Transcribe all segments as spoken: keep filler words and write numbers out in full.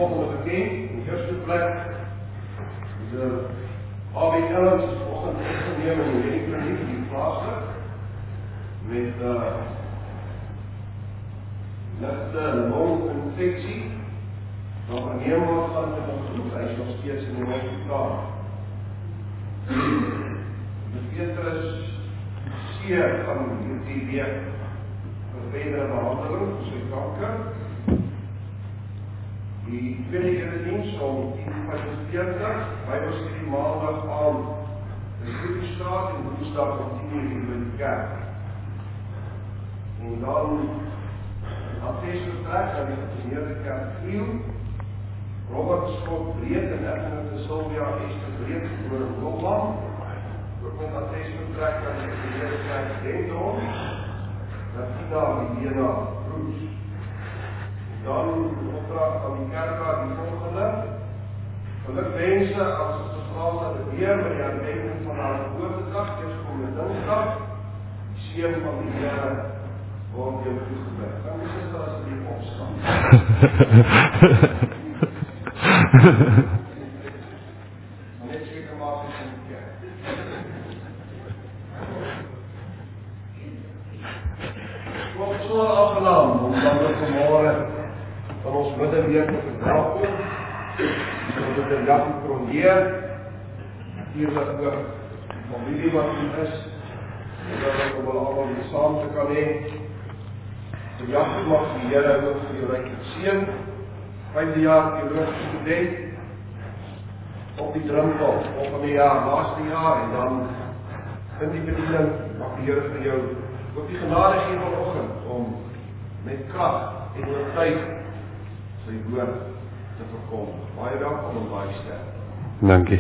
volgende bekend. In die eerste plek is de A B Ellens vanoggend opgeneem in die kliniek in die plaaslik met uh, ligte longinfeksie. Dan verneem word van die onderzoek, hy is nog steeds in die hospitaal. De Petrus seer van hierdie week vir verdere behandeling vir sy kanker. Die tweede erediens om tien vyfenveertig, Bybelstudie maandag aan die Skrifstraat en woensdag om tien uur by die kerk. En dan attesvertrek aan die geformeerde kerk Giel, Robert Scott Breed en Edmund Sylvia Esther Breed voor een Wilman, ook met attesvertrek aan die geformeerde kerk Denton, Natina Helena Broes. Dan opdracht aan die kerkraad die volgende. Gelukwense as ons gevraag dat het weer by die aandenking van haar geboortedag, eers kom die dinsdag, die seun van die Here word jou toegebid. Kan die sister asseblief opstaan? Net seker maak het in die kerk. Wat so aangenaam, om dan weer vanmorgen van ons middenweek te verwelkom. Ons het in Jackie Cronje, natuurlijk ook familie wat hier is, en dat ek wil allemaal weer saam te kan heen. So Jackie mag die Here ook vir jou rijkelijk seën, vyfde jaar theologische student, op die drumval, volgende jaar, laaste jaar, en dan in die bediening mag die Here vir jou ook die genade gee vanoggend om met kracht en oortuiging sy woord te verkom. Baie welkom en baie sterk. Dankie.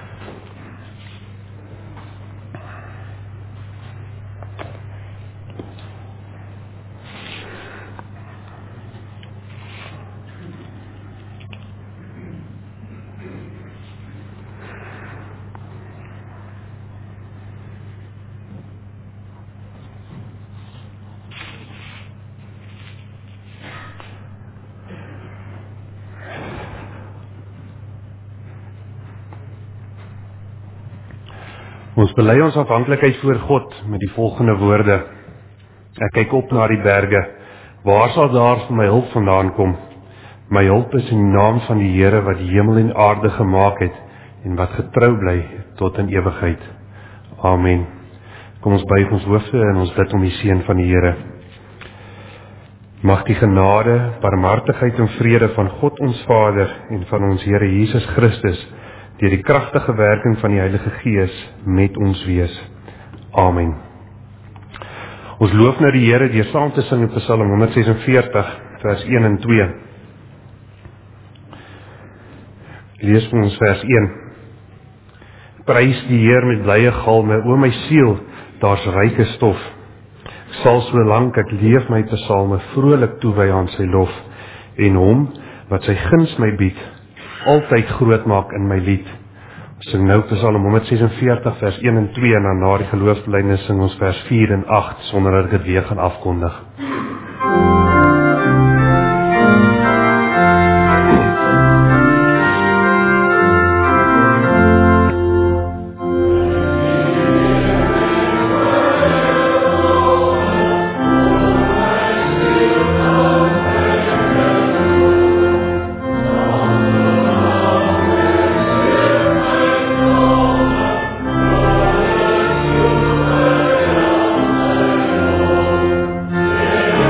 Ons bely ons afhanklikheid voor God met die volgende woorde. Ek kyk op na die berge. Waar sal daar vir my hulp vandaan kom? My hulp is in die naam van die Here wat die hemel en aarde gemaak het en wat getrou bly tot in ewigheid. Amen. Kom ons buig ons hoofde en ons bid om die seën van die Here. Mag die genade, barmhartigheid en vrede van God ons Vader en van ons Here Jesus Christus deur die kragtige werking van die Heilige Gees met ons wees. Amen. Ons loof nou die Here deur saam te sing in Psalm honderd sesenveertig vers een en twee. Lees vir ons vers een. Prys die Heer met blye galme, o my siel, daar's ryke stof. Ek sal so lank ek leef my psalme vrolik toewy aan sy lof en hom wat sy guns my bied altyd groot maak in my lied. Ons sing nou Psalm honderd sesenveertig vers een en twee en dan na die geloofsbelijdenis sing ons vers vier en agt sonder dat ek dit weer gaan afkondig. Yeah.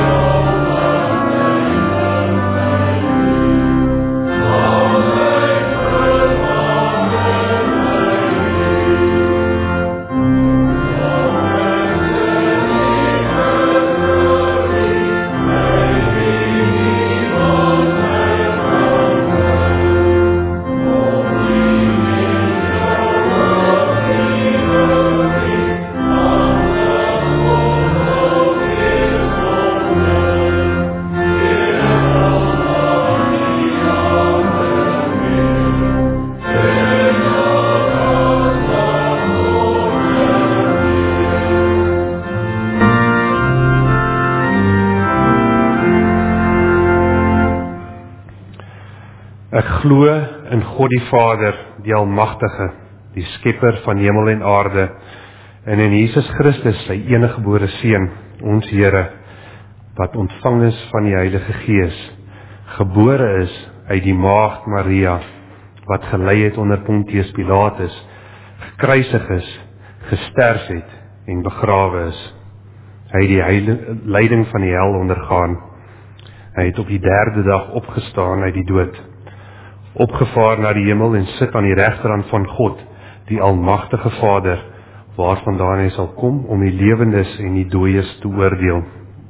Ek glo in God die Vader, die Almagtige, die Skepper van hemel en aarde, en in Jesus Christus, sy eniggebore Seun, ons Here, wat ontvang is van die Heilige Gees, gebore is uit die Maagd Maria, wat gelei het onder Pontius Pilatus, gekruisig is, gesterf het en begrawe is. Hy het die heile, lyding van die hel ondergaan. Hy het op die derde dag opgestaan uit die dood, opgevaar na die hemel en sit aan die regterhand van God, die Almagtige Vader, waarvandaan hy sal kom om die lewendes en die dooies te oordeel.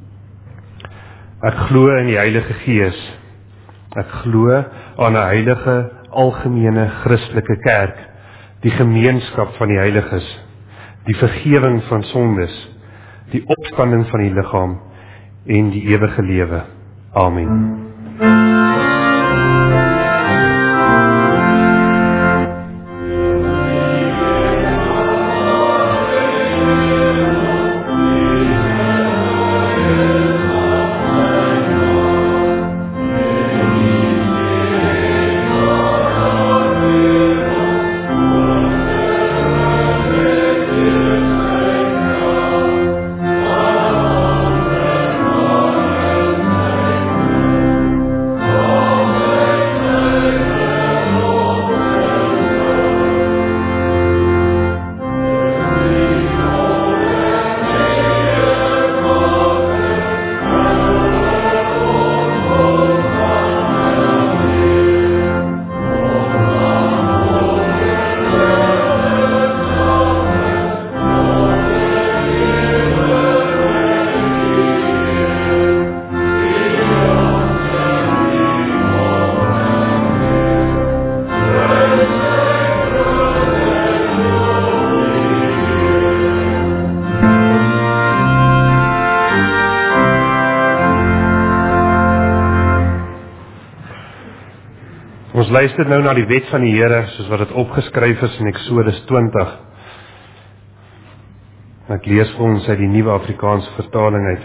Ek glo in die Heilige Gees. Ek glo aan 'n heilige, algemene Christelike kerk, die gemeenskap van die heiliges, die vergewing van sondes, die opstanding van die liggaam en die ewige lewe. Amen. Ons luister nou na die wet van die Here, soos wat dit opgeskryf is in Eksodus twintig. Ek lees vir ons uit die Nuwe Afrikaanse vertaling uit.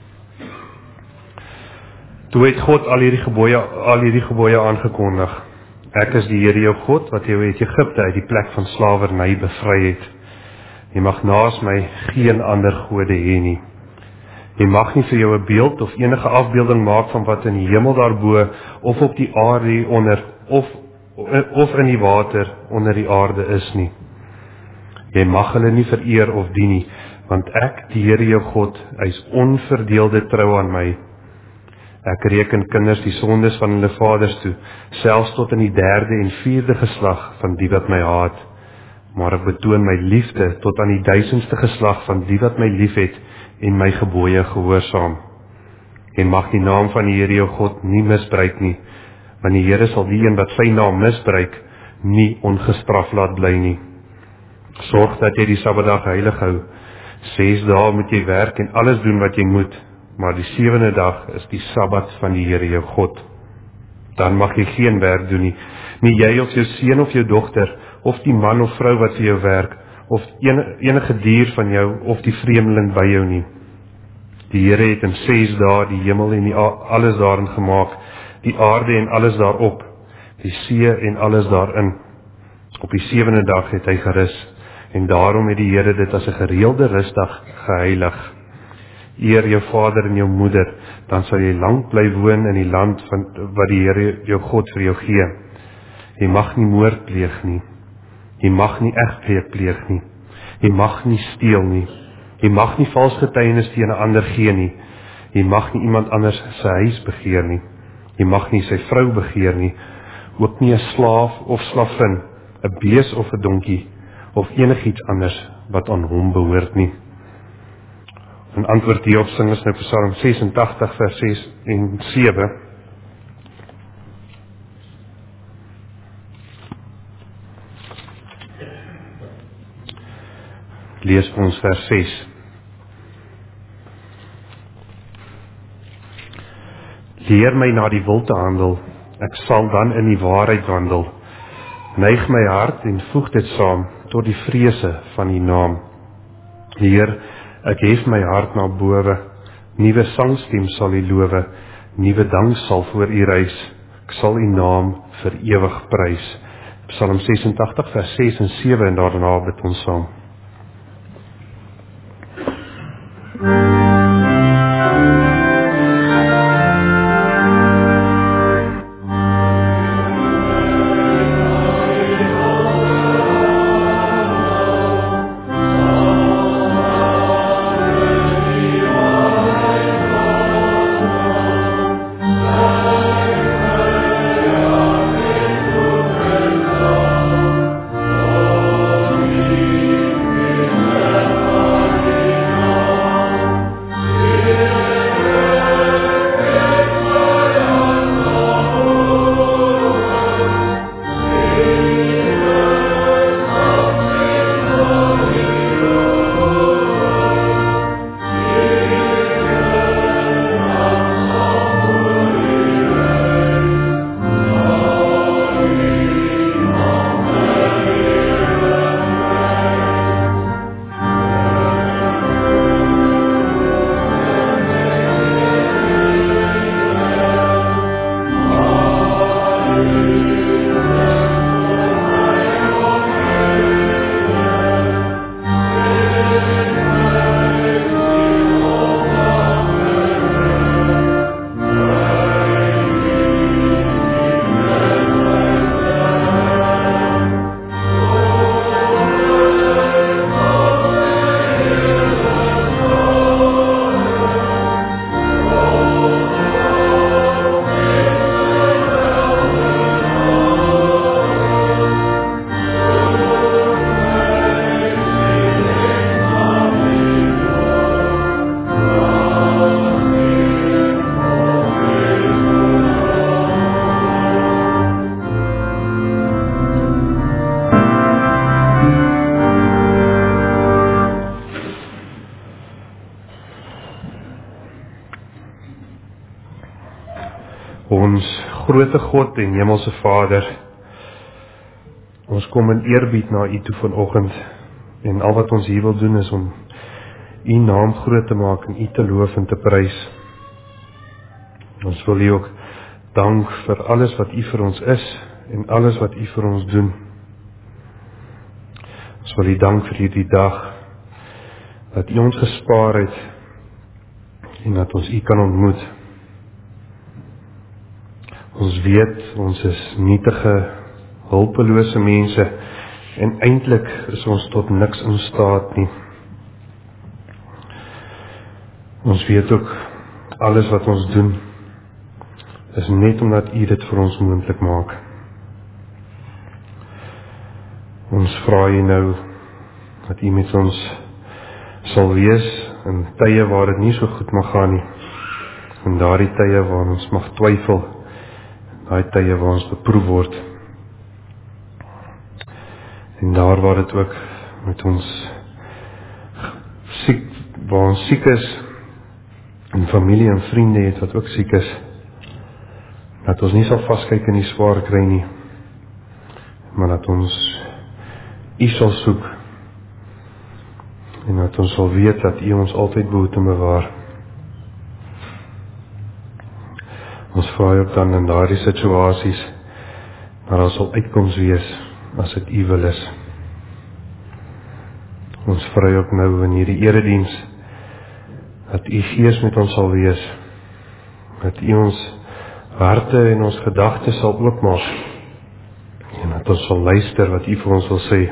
Toe het God al hierdie gebooie, al hierdie gebooie aangekondig. Ek is die Here jou God, wat jou uit Egipte uit die plek van slawerny bevry het. Jy mag naas my geen ander gode hê nie. Jy mag nie vir jou 'n beeld of enige afbeelding maak van wat in die hemel daarbo, of op die aarde hieronder, of, of in die water onder die aarde is nie. Jy mag hulle nie vereer of dien nie, want ek, die Here jou God, is onverdeelde trou aan my. Ek reken kinders die sondes van hulle vaders toe, selfs tot in die derde en vierde geslag van die wat my haat. Maar ek betoon my liefde tot aan die duisendste geslag van die wat my liefhet en my gebooie gehoorsaam. Jy mag die naam van die Here jou God nie misbruik nie, want die Here sal die een wat sy naam misbruik, nie ongestraf laat bly nie. Sorg dat jy die Sabbatdag heilig hou. Ses dae moet jy werk en alles doen wat jy moet, maar die sewende dag is die Sabbat van die Here jou God. Dan mag jy geen werk doen nie, nie jy of jou seun of jou dogter, of die man of vrou wat vir jou werk, of enige dier van jou, of die vreemdeling by jou nie. Die Here het in ses dae die hemel en die alles daarin gemaak, die aarde en alles daarop, die see en alles daarin. Op die sewende dag het hy gerus, en daarom het die Here dit as 'n gereelde rusdag geheilig. Eer jou vader en jou moeder, dan sal jy lank bly woon in die land van, wat die Here jou God vir jou gee. Jy mag nie moord pleeg nie. Jy mag nie egbreek pleeg nie. Jy mag nie steel nie. Jy mag nie vals getuienis teen 'n ander gee nie. Jy mag nie iemand anders sy huis begeer nie. Jy mag nie sy vrou begeer nie. Ook nie 'n slaaf of slavin, 'n bees of 'n donkie, of enigiets anders wat aan hom behoort nie. In antwoord hierop sing ons nou Psalm sesentagtig vers ses en sewe. Lees vir ons vers ses. Leer my na die wil te handel, ek sal dan in die waarheid wandel. Neig my hart en voeg dit saam tot die vrese van die naam. Heer, ek hef my hart na bowe, nuwe sangstem sal U lowe, nuwe dank sal voor U reis, Ek sal U naam vir ewig prys. Psalm sesentagtig vers ses en sewe en daarna bid ons saam. Ons grote God en Hemelse Vader, ons kom in eerbied na U toe vanoggend en al wat ons hier wil doen is om U naam groot te maak en U te loof en te prys. Ons wil U ook dank vir alles wat U vir ons is en alles wat U vir ons doen. Ons wil U dank vir hierdie dag dat U ons gespaar het en dat ons U kan ontmoet. Ons weet, ons is nietige, hulpelose mense en eintlik is ons tot niks in staat nie. Ons weet ook, alles wat ons doen, is net omdat U dit vir ons moontlik maak. Ons vra U nou, dat U met ons sal wees in tye waar dit nie so goed mag gaan nie. In daardie tye waar ons mag twyfel, daai tye waar ons beproef word. En daar waar dit ook met ons siek, waar ons siek is, en familie en vriende het wat ook siek is, dat ons nie sal vaskyk in die swaar kry nie, maar dat ons U sal soek, en dat ons sal weet dat U ons altyd behoed en bewaar. Ons vra ook dan in daardie situasies, maar daar sal uitkoms wees, as dit U wil is. Ons vra ook nou in hierdie erediens, dat U Gees met ons sal wees, dat U ons harte en ons gedagtes sal oopmaak, en dat ons sal luister wat U vir ons wil sê.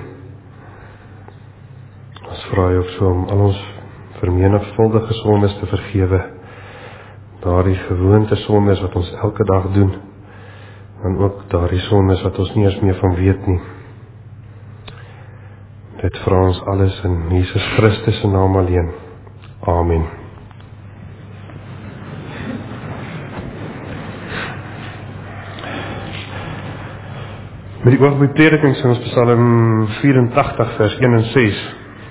Ons vra ook so om al ons vermenigvuldige sondes te vergewe, daardie gewoonte sondes wat ons elke dag doen, en ook daardie sondes wat ons nie eens meer van weet nie. Dit vra ons alles in Jesus Christus se naam alleen. Amen. Met die oog by prediking sing ons Psalm vyerentagtig vers een en ses.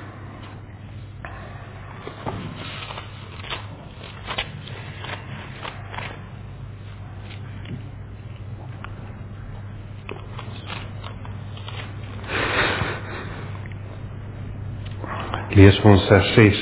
Lees ons vers ses.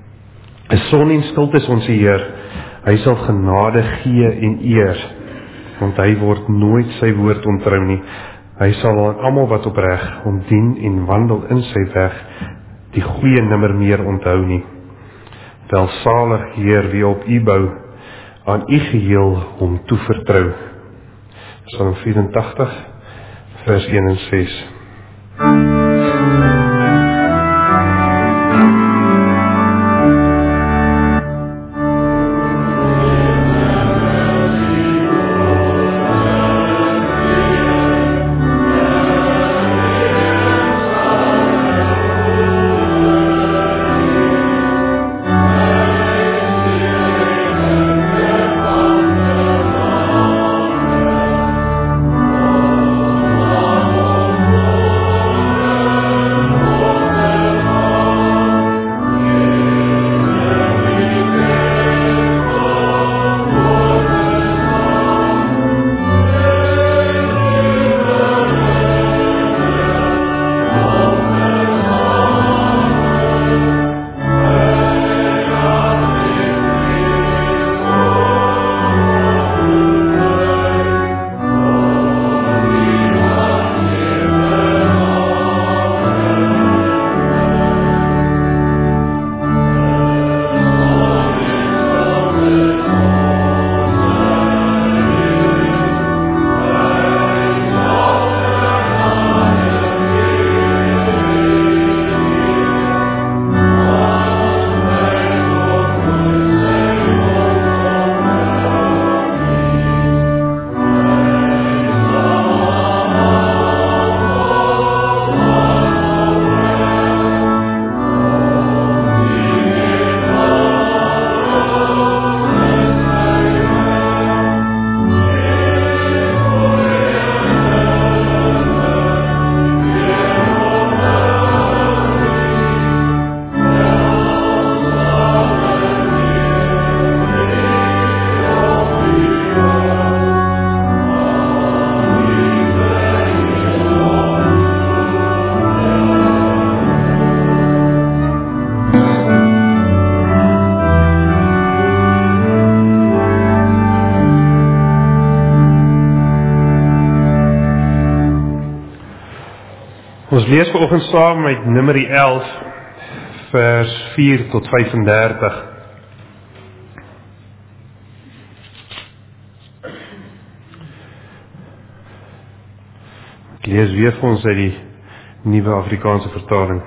'n Son en stilte is ons Heer, hy sal genade gee en eer. want hy word nooit sy woord ontrou nie. Hy sal aan almal wat opreg hom dien en wandel in sy weg, die goeie nimmer meer onthou nie. Welsalig Heer wie op u bou, aan u geheel hom toevertrou. Psalm vyf-en-tagtig, vers een en ses. Ons lees vanoggend saam met Numeri elf, vers vier tot vyf-en-dertig. Ek lees weer vir ons uit die Nuwe Afrikaanse vertaling.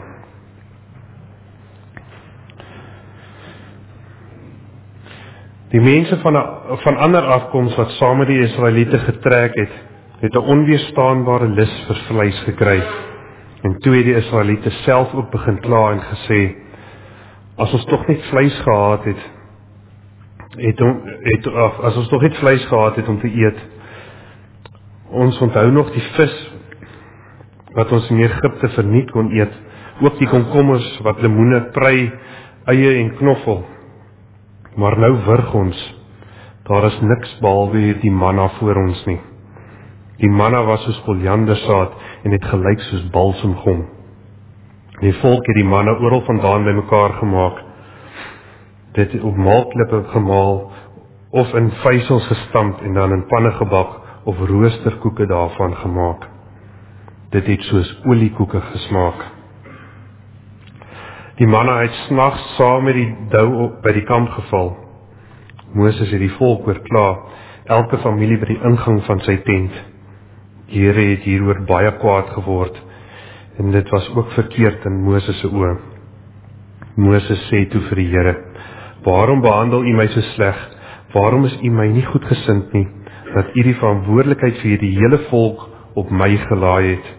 Die mense van, van ander afkoms wat saam met die Israeliete getrek het, het 'n onweerstaanbare lus vir vleis gekry. En toe het die Israeliete self ook begin kla en gesê, as ons tog net vleis gehad het, het, het as ons tog net vleis gehad het om te eet. Ons onthou nog die vis wat ons in Egipte verniet kon eet, ook die komkommers wat lemoene, prei, eie en knoffel. Maar nou wurg ons, daar is niks behalwe die manna voor ons nie. Die manna was soos koriandersaad en het gelyk soos balsemgom. Die volk het die manna oral vandaan bymekaar gemaak, dit op maalklippe gemaal, of in vysels gestamp en dan in panne gebak, of roosterkoeke daarvan gemaak. Dit het soos oliekoeke gesmaak. Die manna het snags saam met die dou by die kamp geval. Moses het die volk oorkla, elke familie by die ingang van sy tent. Die Here het hieroor baie kwaad geword, en dit was ook verkeerd in Moses se oë. Moses sê toe vir die Here, waarom behandel u my so sleg? Waarom is u my nie goedgesind nie, dat u die verantwoordelikheid vir die hele volk op my gelaai het?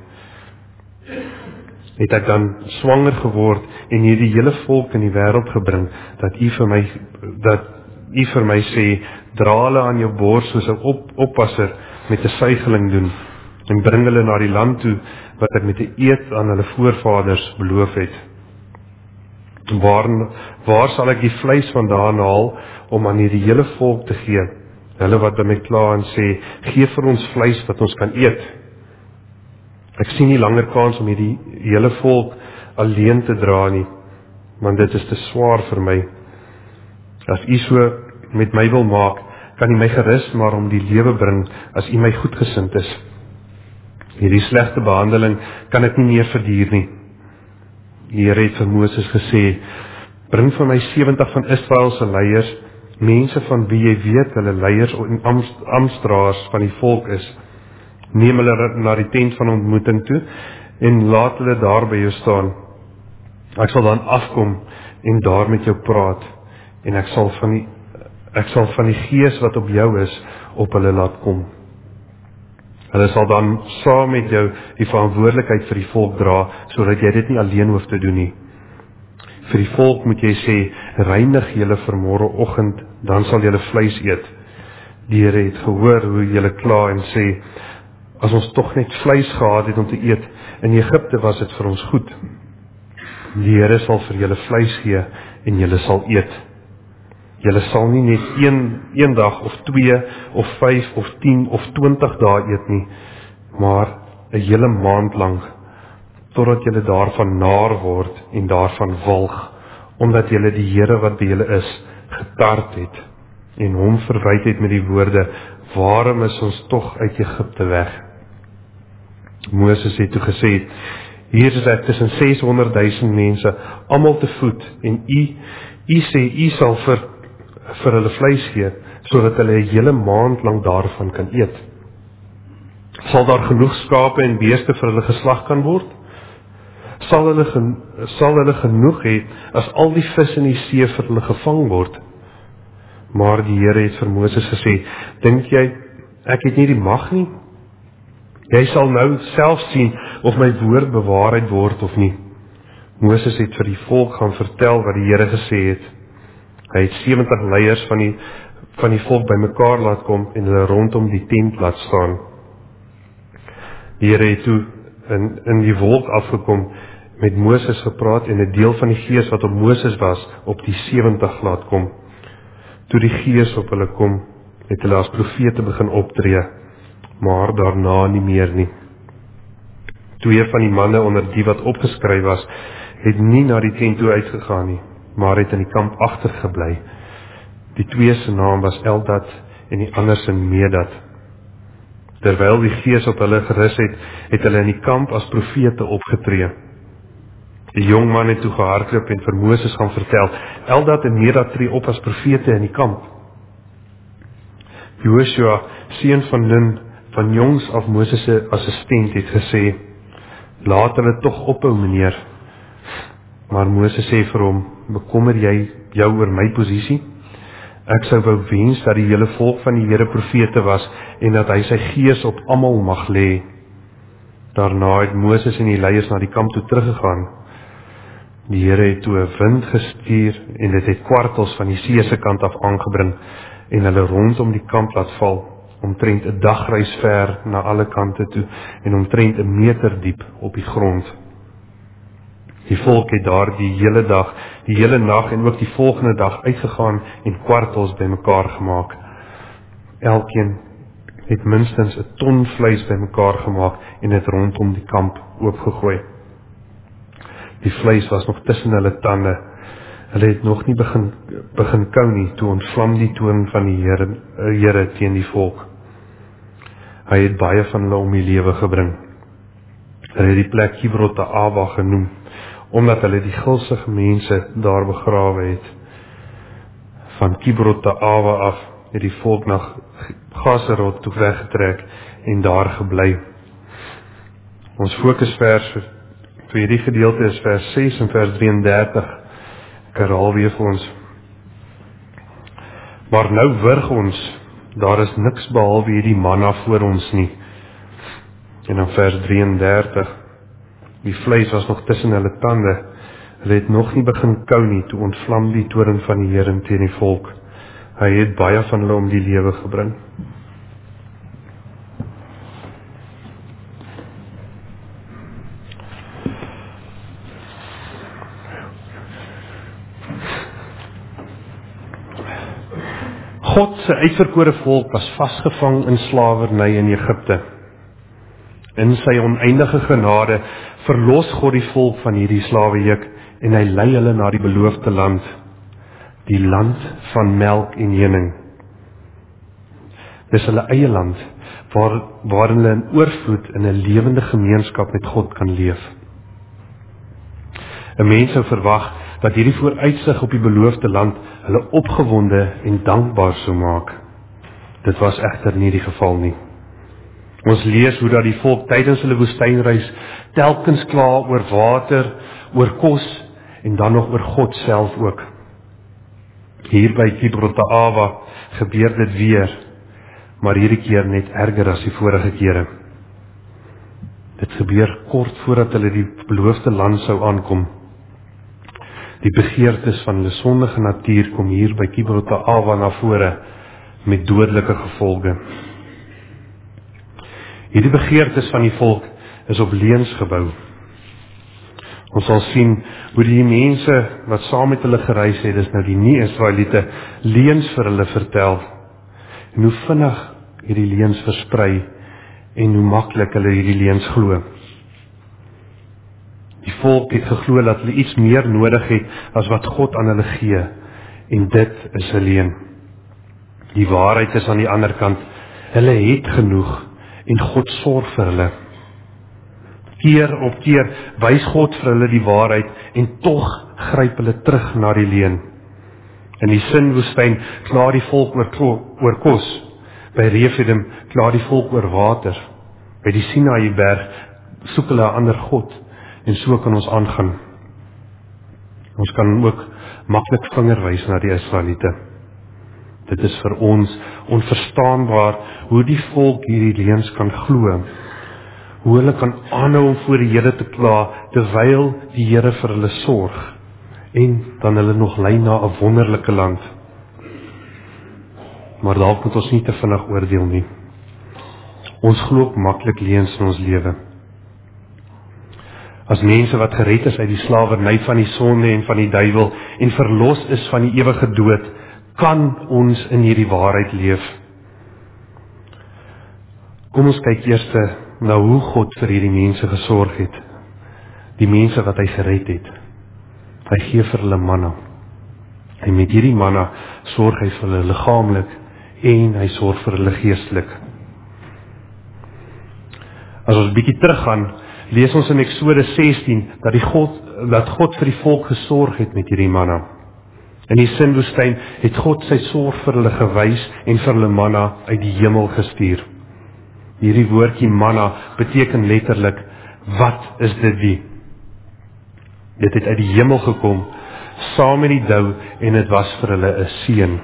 Het ek dan swanger geword en hierdie hele volk in die wêreld gebring, dat u vir my, dat u vir my sê, dra hulle aan jou bors soos 'n op, oppasser met 'n suigeling doen, en bring hulle na die land toe, wat ek met 'n eed aan hulle voorvaders beloof het. Waar, waar sal ek die vleis vandaan haal, om aan hierdie hele volk te gee? Hulle wat by my kla en sê, gee vir ons vleis wat ons kan eet. Ek sien nie langer kans om hierdie hele volk alleen te dra nie, want dit is te swaar vir my. As u so met my wil maak, kan U my gerus maar om die lewe bring as U my goedgesind is. Hierdie slegte behandeling kan ek nie meer verduur nie. Die Here het vir Moses gesê, bring vir my sewentig van Israel se leiers, mense van wie jy weet hulle leiers en amptdraers van die volk is. Neem hulle na die tent van ontmoeting toe en laat hulle daar by jou staan. Ek sal dan afkom en daar met jou praat en ek sal van die ek sal van die gees wat op jou is op hulle laat kom. Hulle sal dan saam met jou die verantwoordelikheid vir die volk dra, sodat jy dit nie alleen hoef te doen nie. Vir die volk moet jy sê, reinig julle vir môreoggend, dan sal julle vleis eet. Die Here het gehoor hoe julle kla en sê, as ons tog net vleis gehad het om te eet, in Egipte was dit vir ons goed. Die Here sal vir julle vleis gee en julle sal eet. Julle sal nie net een, een dag of twee of vyf of tien of twintig dae eet nie, maar 'n hele maand lank, totdat julle daarvan naar word en daarvan walg, omdat julle die Here wat by julle is, getart het en hom verwyd het met die woorde, waarom is ons tog uit Egipte weg? Moses het toe gesê, hier is ek tussen seshonderdduisend mense, almal te voet, en u, u sê, u sal vir, vir hulle vleis gee, sodat hulle 'n hele maand lang daarvan kan eet. Sal daar genoeg skape en beeste vir hulle geslag kan word? Sal hulle, gen, sal hulle genoeg hê, as al die vis in die see vir hulle gevang word? Maar die Here het vir Moses gesê, dink jy, ek het nie die mag nie? Jy sal nou self sien of my woord bewaarheid word of nie. Moses het vir die volk gaan vertel wat die Here gesê het. Hy het sewentig leiers van die, van die volk bymekaar laat kom en hulle rondom die tent laat staan. Die Here het toe in, in die wolk afgekom, met Moses gepraat en 'n deel van die gees wat op Moses was, op die sewentig laat kom. Toe die gees op hulle kom, het hulle as profete begin optree, maar daarna nie meer nie. Twee van die manne onder die wat opgeskryf was, het nie na die tent toe uitgegaan nie, maar het in die kamp agtergebly. Die twee se naam was Eldad en die ander se Medad. Terwyl die gees op hulle gerus het, het hulle in die kamp as profete opgetree. Die jong man het toe gehardloop en vir Moses gaan vertel, Eldad en Medad tree op as profete in die kamp. Joshua, seun van Nun, van jongs af Moses se assistent, het gesê, laat hulle tog ophou, meneer. Maar Moses sê vir hom, bekommer jy jou oor my posisie? Ek sou wou wens dat die hele volk van die Here profete was en dat hy sy gees op almal mag lê. Daarna het Moses en die leiers na die kamp toe teruggegaan. Die Here het toe 'n wind gestuur en dit het kwartels van die see se kant af aangebring en hulle rondom die kamp laat val, omtrent 'n dagreis ver na alle kante toe en omtrent 'n meter diep op die grond. Die volk het daar die hele dag, die hele nag en ook die volgende dag uitgegaan en kwartels bymekaar gemaak. Elkeen het minstens 'n ton vleis bymekaar gemaak en het rondom die kamp oopgegooi. Die vleis was nog tussen hulle tande. Hulle het nog nie begin, begin kou nie, toe ontvlam die toorn van die Here, Here teen die volk. Hy het baie van hulle om die lewe gebring. Hulle het die plek Kibrot Ta'ava genoem, omdat hulle die gulsige mense daar begrawe het. Van Kibrot Ta'ava af het die volk na Gaserot toe weggetrek en daar gebly. Ons fokusvers vir, vir hierdie gedeelte is vers ses en vers drieëndertig. Ek herhaal weer vir ons. Maar nou wurg ons, daar is niks behalwe hierdie manna voor ons nie. En dan vers drieëndertig. Die vleis was nog tussen hulle tande. Hulle het nog nie begin kou nie, toe ontvlam die toorn van die Here teen die volk. Hy het baie van hulle om die lewe gebring. God se uitverkore volk was vasgevang in slawerny in Egipte. In sy oneindige genade verlos God die volk van hierdie slawejuk en hy lei hulle na die beloofde land, die land van melk en honing. Dis hulle eie land, waar, waarin hulle in oorvloed in 'n lewende gemeenskap met God kan leef. 'n Mens sou verwag dat hierdie vooruitsig op die beloofde land hulle opgewonde en dankbaar sou maak. Dit was egter nie die geval nie. Ons lees hoe dat die volk tydens hulle woestynreis telkens kla oor water, oor kos en dan nog oor God self ook. Hier by Kibrot Haava gebeur dit weer, maar hierdie keer net erger as die vorige kere. Dit gebeur kort voordat hulle die beloofde land sou aankom. Die begeertes van hulle sondige natuur kom hier by Kibrot Haava na vore met dodelike gevolge. Hierdie begeertes van die volk is op leuns gebou. Ons sal sien hoe die mense wat saam met hulle gereis het, dis nou die nie-Israeliete, leuns vir hulle vertel. En hoe vinnig hierdie leuns versprei en hoe maklik hulle hierdie leuns glo. Die volk het geglo dat hulle iets meer nodig het as wat God aan hulle gee, en dit is 'n leuen. Die waarheid is aan die ander kant, hulle het genoeg en God sorg vir hulle. Keer op keer wys God vir hulle die waarheid en tog gryp hulle terug na die leuen. In die Sinwoestyn kla die volk oor, oor kos. By Refidim kla die volk oor water. By die Sinaïberg soek hulle 'n ander God en so kan ons aangaan. Ons kan ook maklik vinger wys na die Israeliete. Dit is vir ons onverstaanbaar hoe die volk hierdie leuns kan glo. Hoe hulle kan aanhou om voor die Here te kla, terwyl die Here vir hulle sorg, en dan hulle nog lei na 'n wonderlike land. Maar dalk moet ons nie te vinnig oordeel nie. Ons glo ook maklik leuns in ons lewe. As mense wat gered is uit die slawerny van die sonde en van die duiwel, en verlos is van die ewige dood, kan ons in hierdie waarheid leef. Kom ons kyk eers na hoe God vir hierdie mense gesorg het. Die mense wat hy gered het. Hy gee vir hulle manna. En met hierdie manna sorg hy vir hulle liggaamlik en hy sorg vir hulle geestelik. As ons bietjie teruggaan, lees ons in Eksodus sestien dat die God dat God vir die volk gesorg het met hierdie manna. In die Sinwoestyn het God sy sorg vir hulle gewys en vir hulle manna uit die hemel gestuur. Hierdie woordjie manna beteken letterlik, wat is dit wie? Dit het uit die hemel gekom, saam met die dou, en dit was vir hulle 'n seën.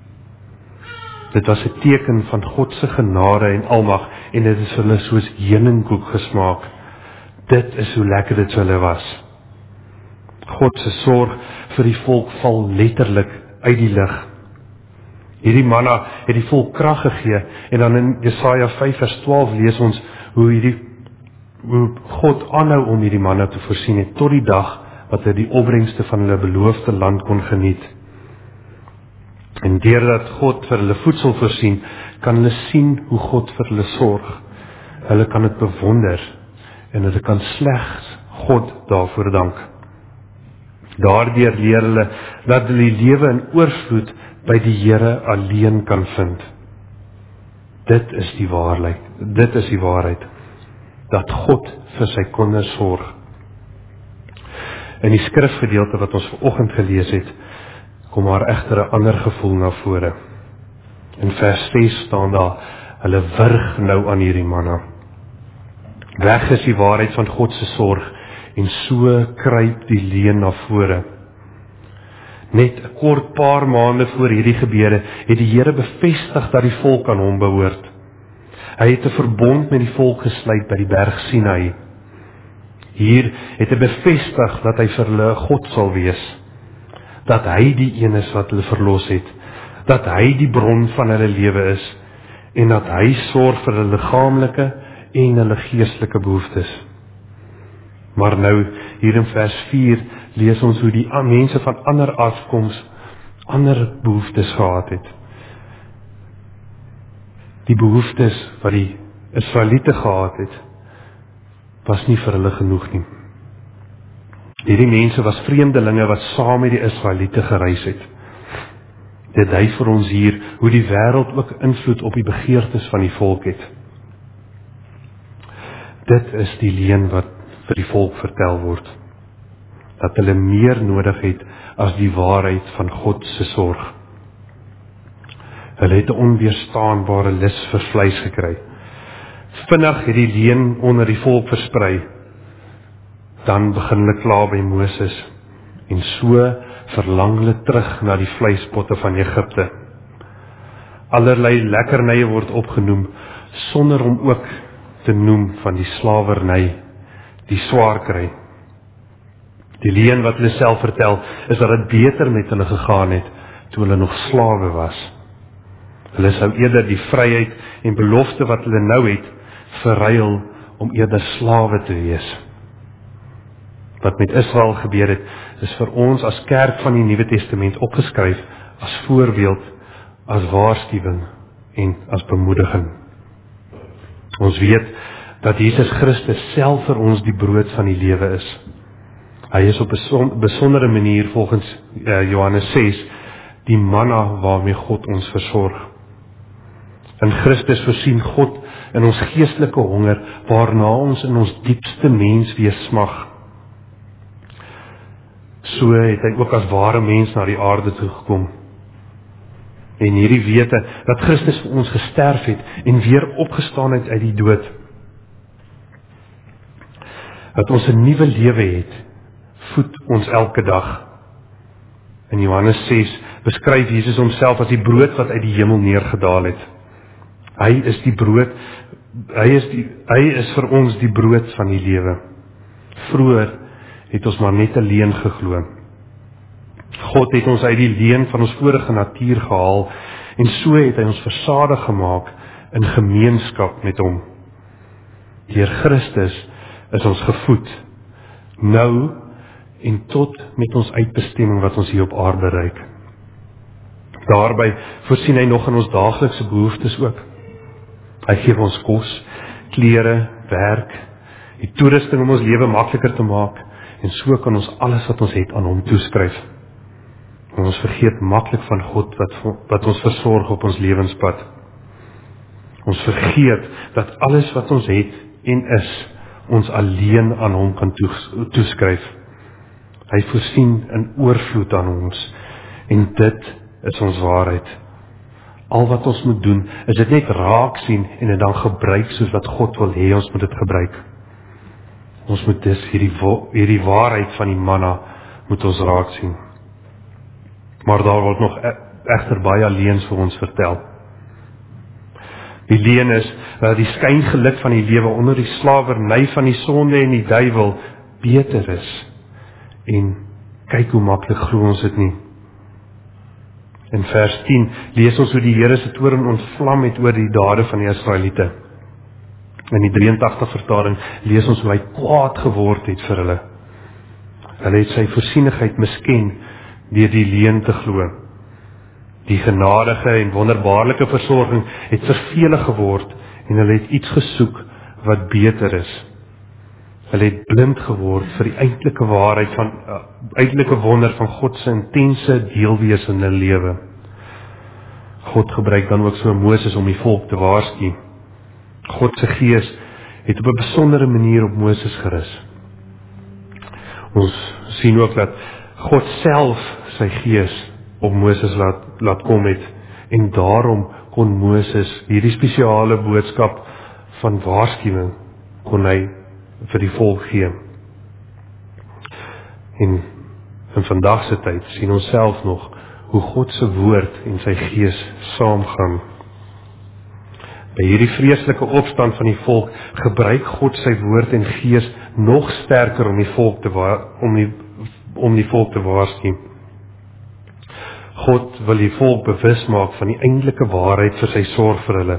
Dit was 'n teken van God se genade en almag, en dit is vir hulle soos heuningkoek gesmaak. Dit is hoe lekker dit vir hulle was. God se sorg vir die volk val letterlik uit die lug. Hierdie manna het die volk krag gegee, en dan in Jesaja vyf vers twaalf lees ons hoe hierdie hoe God aanhou om hierdie manna te voorsien het tot die dag wat hy die opbrengste van hulle beloofde land kon geniet. En deurdat God vir hulle voedsel voorsien, kan hulle sien hoe God vir hulle sorg. Hulle kan dit bewonder en hulle kan slegs God daarvoor dank. Daardeur leer hulle dat hulle die lewe in oorvloed by die Here alleen kan vind. Dit is die waarheid. Dit is die waarheid. Dat God vir sy kinders sorg. In die skrifgedeelte wat ons vanoggend gelees het, kom maar egter 'n ander gevoel na vore. In vers ses staan daar, hulle wurg nou aan hierdie manna. Weg is die waarheid van God se sorg, en so kruip die leuen na vore. Net 'n kort paar maande voor hierdie gebeure het die Here bevestig dat die volk aan hom behoort. Hy het 'n verbond met die volk gesluit by die berg Sinai. Hier het hy bevestig dat hy vir hulle 'n God sal wees, dat hy die een is wat hulle verlos het, dat hy die bron van hulle lewe is, en dat hy sorg vir hulle liggaamlike en hulle geestelike behoeftes. Maar nou, hier in vers vier, lees ons hoe die mense van ander afkoms ander behoeftes gehad het. Die behoeftes wat die Israeliete gehad het, was nie vir hulle genoeg nie. Hierdie mense was vreemdelinge wat saam met die Israeliete gereis het. Dit dui vir ons hier hoe die wêreld ook invloed op die begeertes van die volk het. Dit is die leen wat vir die volk vertel word, dat hulle meer nodig het as die waarheid van God se sorg. Hulle het 'n onweerstaanbare lus vir vleis gekry. Vinnig het die leen onder die volk versprei. Dan begin hulle kla by Moses, en so verlang hulle terug na die vleispotte van Egipte. Allerlei lekkernye word opgenoem, sonder om ook te noem van die slawerny, die swaar kry. Die leen wat hulle self vertel, is dat dit beter met hulle gegaan het, toe hulle nog slawe was. Hulle sou eerder die vryheid en belofte wat hulle nou het, verruil om eerder slawe te wees. Wat met Israel gebeur het, is vir ons as kerk van die Nuwe Testament opgeskryf as voorbeeld, as waarskuwing en as bemoediging. Ons weet dat Jesus Christus self vir ons die brood van die lewe is. Hy is op 'n besondere manier volgens uh, Johannes ses die manna waarmee God ons versorg. In Christus voorsien God in ons geestelike honger, waarna ons in ons diepste menswees smag. So het hy ook as ware mens na die aarde toe gekom. En hierdie wete dat Christus vir ons gesterf het en weer opgestaan het uit die dood, dat ons 'n nuwe lewe het, voed ons elke dag. In Johannes ses beskryf Jesus homself as die brood wat uit die hemel neergedaal het. Hy is die brood, hy is die, hy is vir ons die brood van die lewe. Vroeger het ons maar net 'n leen geglo. God het ons uit die leen van ons vorige natuur gehaal, en so het hy ons versadig gemaak in gemeenskap met hom. Deur Christus is ons gevoed, nou en tot met ons uitbestemming wat ons hier op aarde bereik. Daarby voorsien hy nog in ons daaglikse behoeftes ook. Hy gee ons kos, klere, werk, die toerusting om ons lewe makliker te maak, en so kan ons alles wat ons het aan hom toeskryf. En ons vergeet maklik van God wat, wat ons versorg op ons lewenspad. Ons vergeet dat alles wat ons het en is, ons alleen aan hom kan toeskryf. Hy voorsien in oorvloed aan ons, en dit is ons waarheid. Al wat ons moet doen, is dit net raak sien en dit dan gebruik soos wat God wil hê ons moet dit gebruik. Ons moet dus hierdie, hierdie waarheid van die manna moet ons raak sien. Maar daar word nog egter baie leens vir ons vertel. Die leen is dat die skyngeluk van die lewe onder die slawerny van die sonde en die duiwel beter is. En kyk hoe maklik glo ons dit nie. In vers tien lees ons hoe die Here se toorn ontvlam het oor die dade van die Israeliete. In die drieëntagtig vertaling lees ons hoe hy kwaad geword het vir hulle. Hulle het sy voorsienigheid misken deur die leen te glo. Die genadige en wonderbaarlike versorging het vervelig geword en hulle het iets gesoek wat beter is. Hulle het blind geword vir die eintlike waarheid van uh, eintlike wonder van God se intense deelwees in hulle lewe. God gebruik dan ook so Moses om die volk te waarsku. God se gees het op 'n besondere manier op Moses gerus. Ons sien ook dat God self sy gees op Moses laat, laat kom het, en daarom kon Moses hierdie spesiale boodskap van waarskuwing kon hy vir die volk gee. En in vandag se tyd sien ons self nog hoe God se woord en sy gees saamgaan. By hierdie vreeslike opstand van die volk gebruik God sy woord en gees nog sterker om die volk te om die om die volk te waarsku. God wil die volk bewus maak van die eintlike waarheid vir sy sorg vir hulle.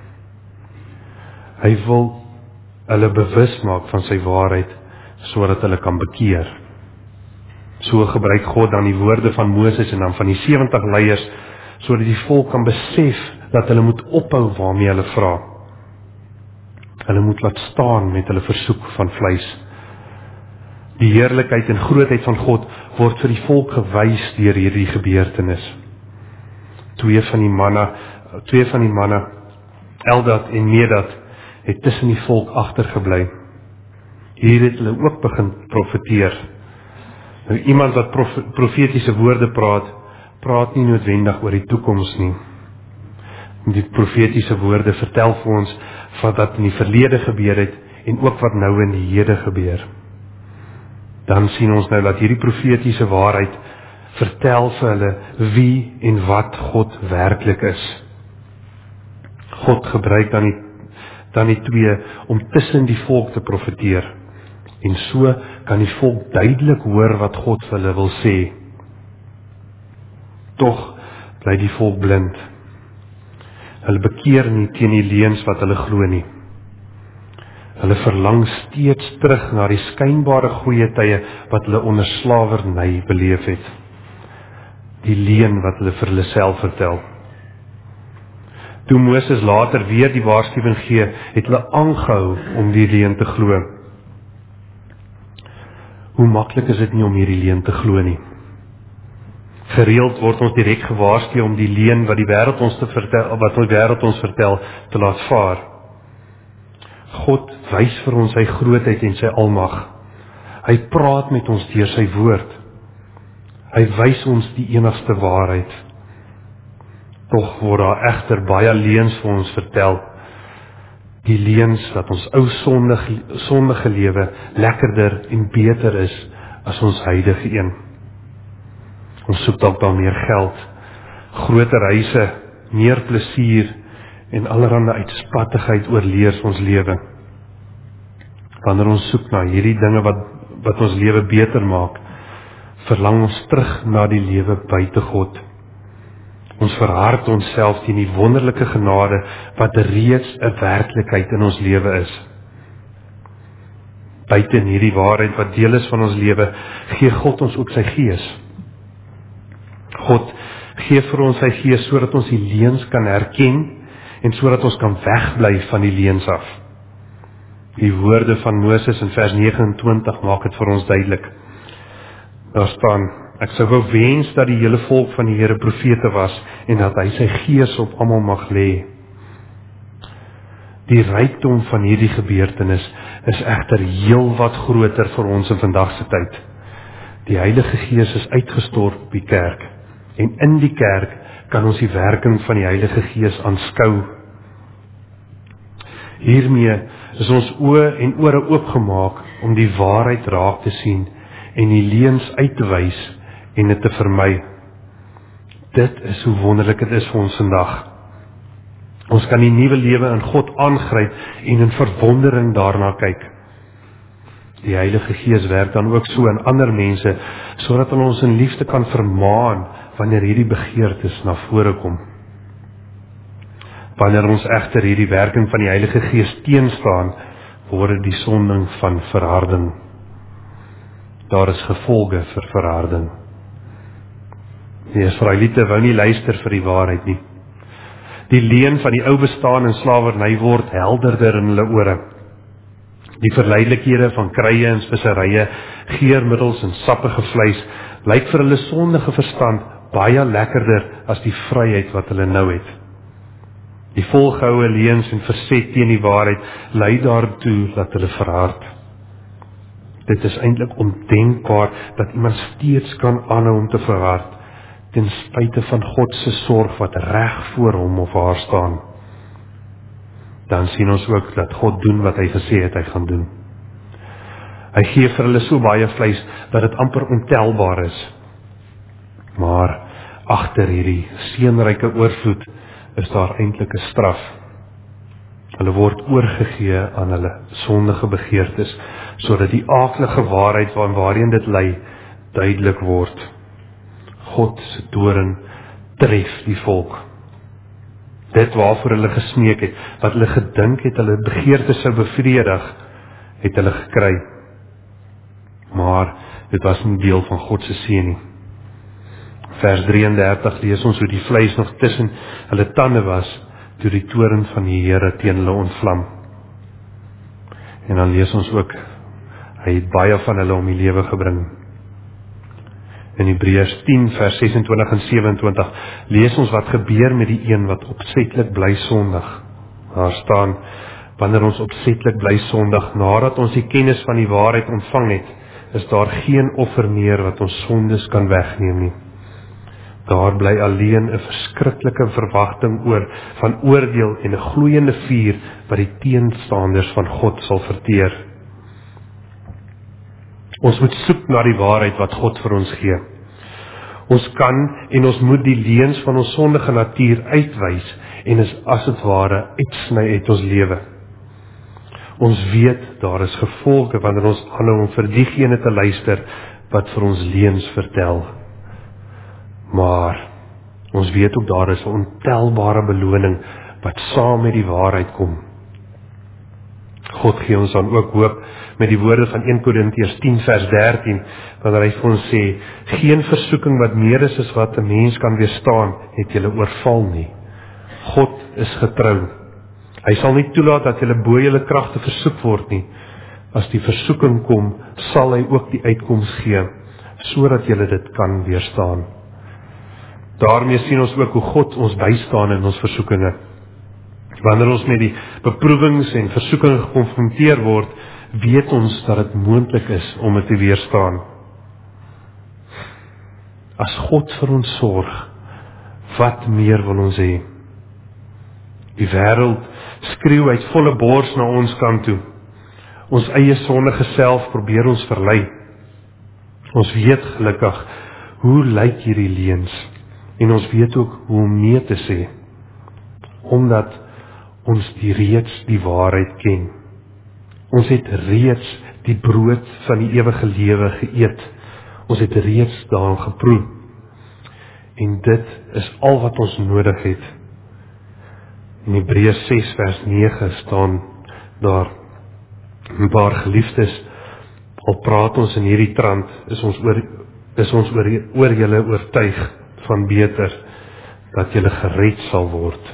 Hy wil hulle bewus maak van sy waarheid sodat hulle kan bekeer. So gebruik God dan die woorde van Moses en dan van die sewentig leiers sodat die volk kan besef dat hulle moet ophou waarmee hulle vra. Hulle moet laat staan met hulle versoek van vleis. Die heerlikheid en grootheid van God word vir die volk gewys deur hierdie gebeurtenis. twee van die manne, twee van die manne, Eldad en Medad, het tussen die volk agtergebly. Hier het hulle ook begin profeteer. Nou, iemand wat prof, profetiese woorde praat, praat nie noodwendig oor die toekoms nie. Die profetiese woorde vertel vir ons van wat in die verlede gebeur het en ook wat nou in die hede gebeur. Dan sien ons nou dat hierdie profetiese waarheid vertel vir hulle wie en wat God werklik is. God gebruik dan die, dan die twee om tussen die volk te profeteer. En so kan die volk duidelik hoor wat God vir hulle wil sê. Tog bly die volk blind. Hulle bekeer nie teen die leuns wat hulle glo nie. Hulle verlang steeds terug na die skynbare goeie tye wat hulle onder slawerny beleef het. Die leuen wat hulle vir hulle self vertel. Toe Moses later weer die waarskuwing gee, het hulle aangehou om die leuen te glo. Hoe maklik is dit nie om hierdie leuen te glo nie. Gereeld word ons direk gewaarsku om die leuen wat die wêreld ons te vertel, wat die wêreld ons vertel, te laat vaar. God wys vir ons sy grootheid en sy almag. Hy praat met ons deur sy woord. Hy wys ons die enigste waarheid. Tog word daar egter baie leuns vir ons vertel. Die leuns dat ons ou sondige, sondige lewe lekkerder en beter is as ons huidige een. Ons soek dalk dan meer geld, groter huise, meer plesier en allerhande uitspattigheid oorleef ons lewe. Wanneer ons soek na hierdie dinge wat, wat ons lewe beter maak, verlang ons terug na die lewe buite God. Ons verhard onsself teen die wonderlike genade wat reeds 'n werklikheid in ons lewe is. Buite hierdie waarheid wat deel is van ons lewe, gee God ons ook sy gees. God gee vir ons sy gees sodat ons die leuns kan herken en sodat ons kan wegbly van die leuns af. Die woorde van Moses in vers negenentwintig maak dit vir ons duidelik. Daar staan: Ek sou wou wens dat die hele volk van die Here profete was en dat hy sy gees op almal mag lê. Die rykdom van hierdie gebeurtenis is egter heel wat groter vir ons in vandag se tyd. Die Heilige Gees is uitgestort op die kerk en in die kerk kan ons die werking van die Heilige Gees aanskou. Hiermee is ons oë en ore oopgemaak om die waarheid raak te sien en die leuns uit te wys en dit te vermy. Dit is hoe wonderlik dit is vir ons vandag. Ons kan die nuwe lewe in God aangryp en in verwondering daarna kyk. Die Heilige Gees werk dan ook so in ander mense, sodat hulle ons in liefde kan vermaan wanneer hierdie begeertes na vore kom. Wanneer ons egter hierdie werking van die Heilige Gees teenstaan, word dit die sonding van verharding. Daar is gevolge vir verharding. Die Israeliete wou nie luister vir die waarheid nie. Die leuen van die ou bestaan in slawerny word helderder in hulle ore. Die verleidelikhede van krye en speserye, geurmiddels en sappige vleis lyk vir hulle sondige verstand baie lekkerder as die vryheid wat hulle nou het. Die volgehoue leuns en verset teen die waarheid lei daartoe dat hulle verhard. Dit is eintlik ondenkbaar dat iemand steeds kan aanhou om te verhard, ten spyte van God se sorg wat reg voor hom of haar staan. Dan sien ons ook dat God doen wat hy gesê het hy gaan doen. Hy gee vir hulle so baie vleis dat dit amper ontelbaar is. Maar agter hierdie seënryke oorvloed is daar eintlik 'n straf. Hulle word oorgegee aan hulle sondige begeertes, sodat die aaklige waarheid waar waarheen dit lei, duidelik word. God se toorn tref die volk. Dit waarvoor hulle gesmeek het, wat hulle gedink het hulle begeertes sou bevredig, het hulle gekry. Maar dit was nie deel van God se seën nie. Vers drieëndertig lees ons hoe die vleis nog tussen hulle tande was, toe die toorn van die Here teen hulle ontvlam. En dan lees ons ook, hy het baie van hulle om die lewe gebring. In Hebreërs tien vers ses en twintig en sewe en twintig lees ons wat gebeur met die een wat opsetlik bly sondig. Daar staan, wanneer ons opsetlik bly sondig, nadat ons die kennis van die waarheid ontvang het, is daar geen offer meer wat ons sondes kan wegneem nie. Daar bly alleen 'n verskriklike verwagting oor van oordeel en 'n gloeiende vuur wat die teenstanders van God sal verteer. Ons moet soek na die waarheid wat God vir ons gee. Ons kan en ons moet die leuns van ons sondige natuur uitwys en is as het ware uitsny uit ons lewe. Ons weet daar is gevolge wanneer ons aanhou om vir diegene te luister wat vir ons leuns vertel. Maar ons weet ook daar is 'n ontelbare beloning wat saam met die waarheid kom. God gee ons dan ook hoop met die woorde van eerste Korintiërs tien vers dertien, wanneer hy vir ons sê, geen versoeking wat meer is as wat 'n mens kan weerstaan, het julle oorval nie. God is getrou. Hy sal nie toelaat dat julle bo julle kragte versoek word nie. As die versoeking kom, sal hy ook die uitkoms gee, sodat julle dit kan weerstaan. Daarmee sien ons ook hoe God ons bystaan in ons versoekinge. Wanneer ons met die beproewings en versoekinge gekonfronteer word, weet ons dat dit moontlik is om dit te weerstaan. As God vir ons sorg, wat meer wil ons hê? Die wêreld skreeu uit volle bors na ons kant toe. Ons eie sondige self probeer ons verlei. Ons weet gelukkig hoe lyk hierdie leuns en ons weet ook hoe om nee te sê, omdat ons die reeds die waarheid ken. Ons het reeds die brood van die ewige lewe geëet. Ons het reeds daaraan geproe. En dit is al wat ons nodig het. In Hebreërs ses vers nege staan daar, waar geliefdes, al praat ons in hierdie trant, is ons oor, is ons oor, oor julle oortuig van beter, dat julle gered sal word.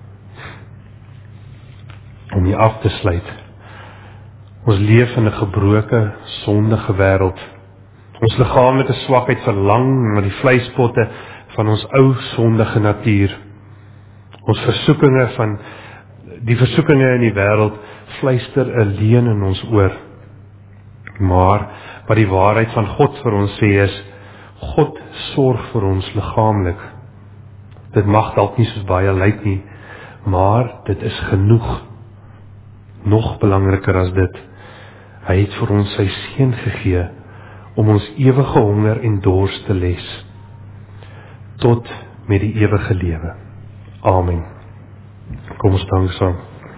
Om hier af te sluit, ons leef in 'n gebroke, sondige wêreld. Ons liggaamlike swakheid verlang na die vleispotte van ons ou sondige natuur. Ons versoekinge van die versoekinge in die wêreld fluister 'n leuen in ons oor. Maar wat die waarheid van God vir ons sê is, God sorg vir ons liggaamlik. Dit mag dalk nie so baie lyk nie, maar dit is genoeg. Nog belangriker as dit, hy het vir ons sy seun gegee om ons ewige honger en dors te les, tot met die ewige lewe. Amen. Kom ons dank saam.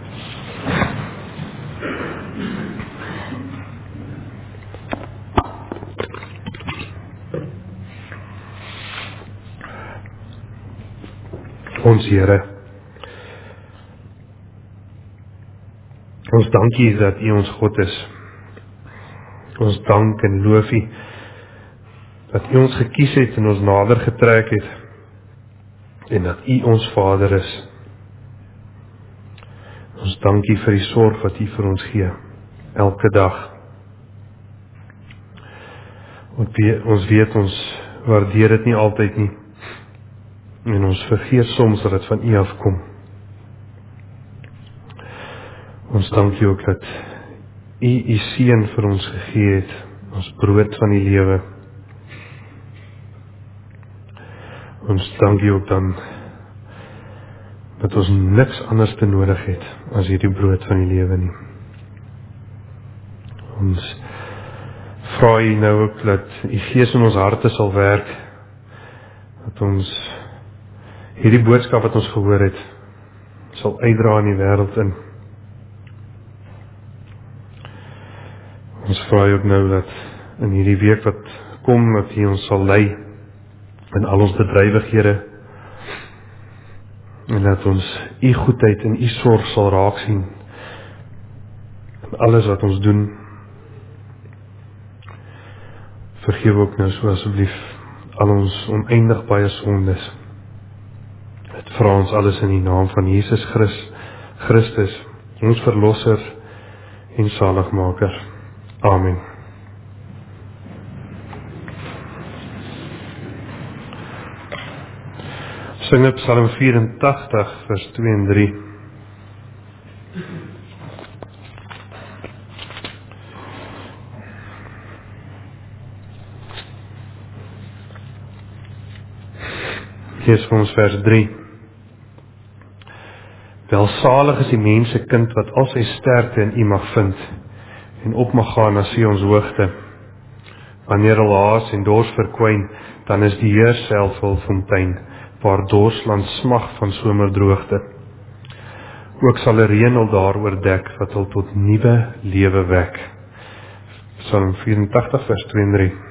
Ons Here, ons dank U dat U ons God is. Ons dank en loof U dat U ons gekies het en ons nader getrek het en dat U ons Vader is. Ons dank U vir die sorg wat U vir ons gee, elke dag. Ons weet ons, weet, ons waardeer dit nie altyd nie, en ons vergeet soms dat dit van U afkom. Ons dank U ook dat U U seun vir ons gegee het, ons brood van die lewe. Ons dank U ook dan dat ons niks anders te nodig het as hierdie brood van die lewe nie. Ons vra U nou ook dat U Gees in ons harte sal werk, dat ons hierdie boodskap wat ons gehoor het, sal uitdra in die wêreld in. Ons vra U ook nou dat in hierdie week wat kom, dat U ons sal lei in al ons bedrywighede, en dat ons U goedheid en U sorg sal raak sien in alles wat ons doen. Vergeef ook nou so asseblief al ons oneindig baie sondes. Dit vra ons alles in die naam van Jesus Christus, ons verlosser en zaligmaker. Amen. sing Psalm vyerentagtig vers twee en drie. Lees vir ons vers drie. Welsalig is die mense kind wat al sy sterkte in U mag vind en op mag gaan na Sions hoogte. Wanneer al haas en dors verkwyn, dan is die Heer self hul fontein, waar dorsland smag van somerdroogte. Ook sal 'n reën al daar oordek, wat hul tot nuwe lewe wek. Psalm vyerentagtig vers twee en drie.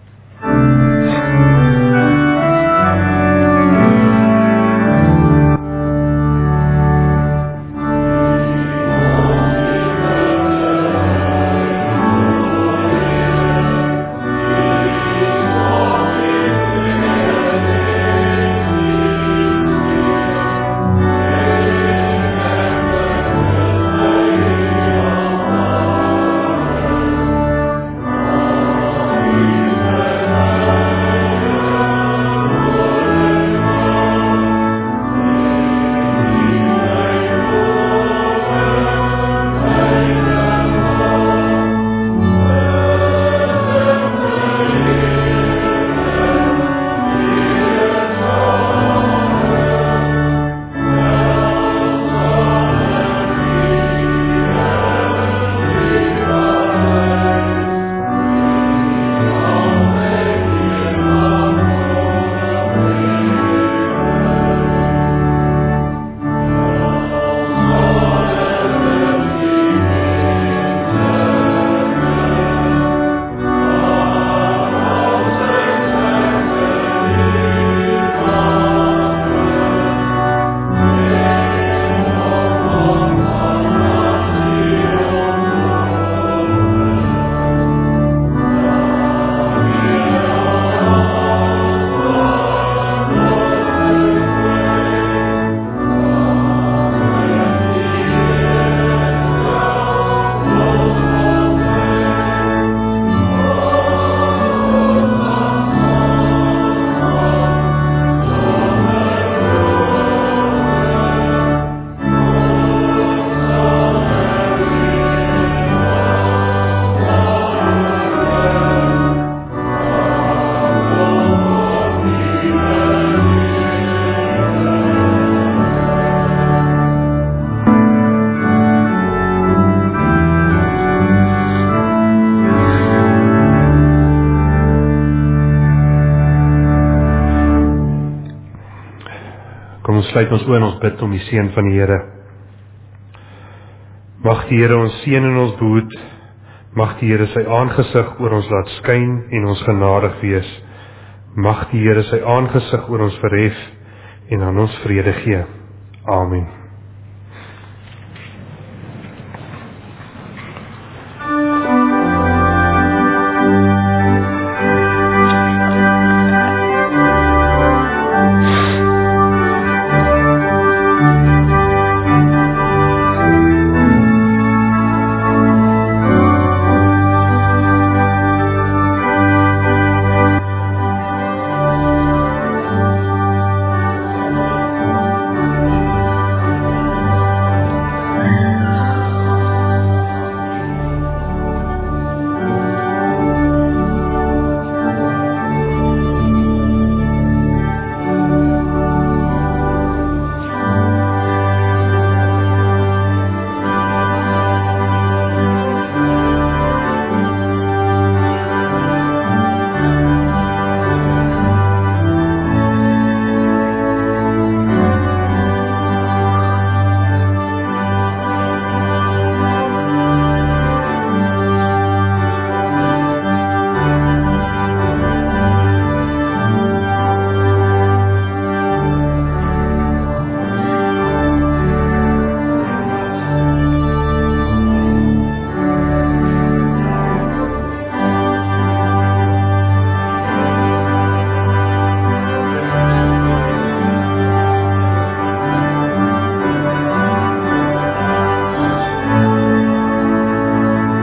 Ons sluit ons oë en ons bid om die seën van die Here. Mag die Here ons seën en ons behoed. Mag die Here sy aangesig oor ons laat skyn en ons genadig wees. Mag die Here sy aangesig oor ons verhef en aan ons vrede gee. Amen.